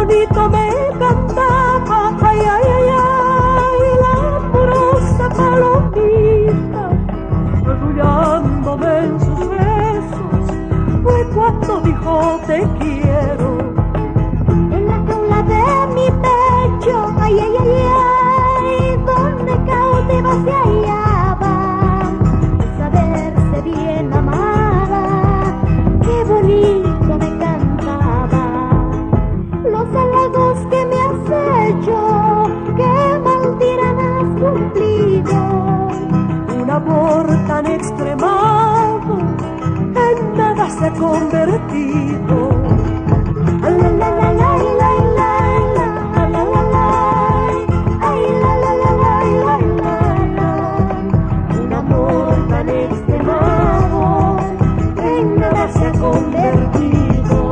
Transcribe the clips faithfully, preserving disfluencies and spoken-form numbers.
bonito me cantaba, ay, ay, ay, ay, la amorosa palomita, arrullándome en sus besos, fue cuando dijo te quiero. En la jaula de mi pecho, ay, ay, ay, ay, donde cautiva se hallaba, saberse bien amada, qué bonito me cantaba. Los halagos que me has hecho, qué mentira has cumplido. Un amor tan extremado en nada se ha convertido. La, la, la, la, la, la, la, la, la, la, ay, la, la, la, la, la, la. Un amor tan extremado en nada se ha convertido.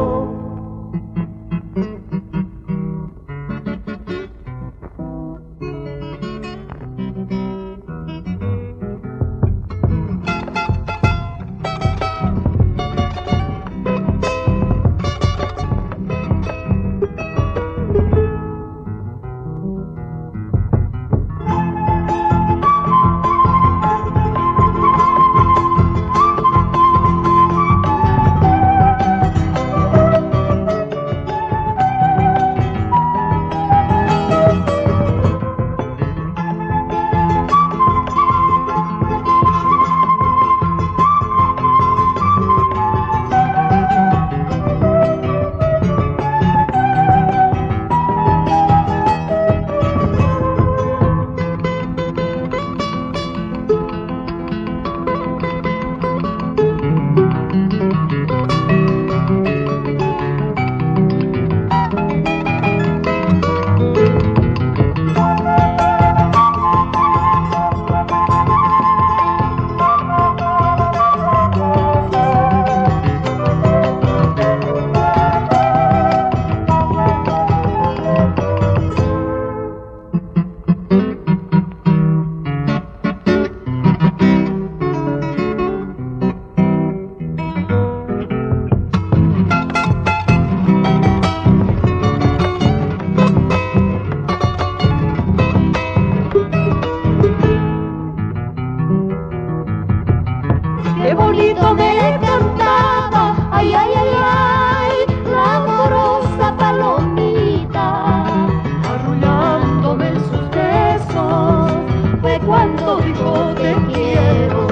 Qué bonito me cantaba, ay, ay, ay, ay, la amorosa palomita, Arrullándome en sus besos, fue cuando dijo te quiero.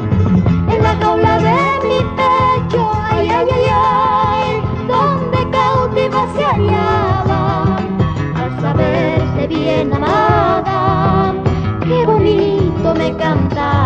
en la jaula de mi pecho, ay, ay, ay, ay, donde cautiva se hallaba, al saberse bien amada, qué bonito me cantaba.